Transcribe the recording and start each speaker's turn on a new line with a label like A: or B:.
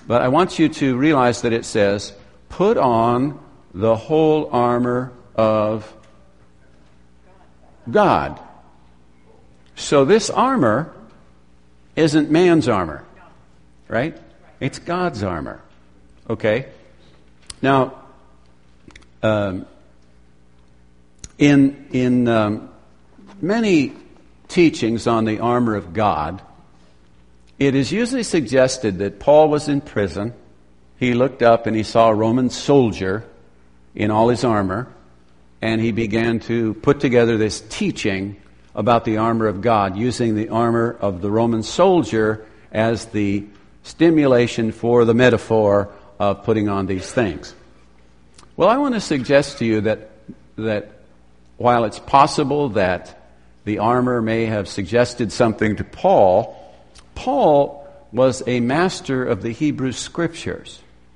A: But I want you to realize that it says, put on the whole armor of God. So this armor isn't man's armor, right? It's God's armor. Okay? Now, in many teachings on the armor of God, it is usually suggested that Paul was in prison. He looked up and he saw a Roman soldier in all his armor, and he began to put together this teaching about the armor of God, using the armor of the Roman soldier as the stimulation for the metaphor of putting on these things. Well, I want to suggest to you that while it's possible that the armor may have suggested something to Paul, Paul was a master of the Hebrew Scriptures.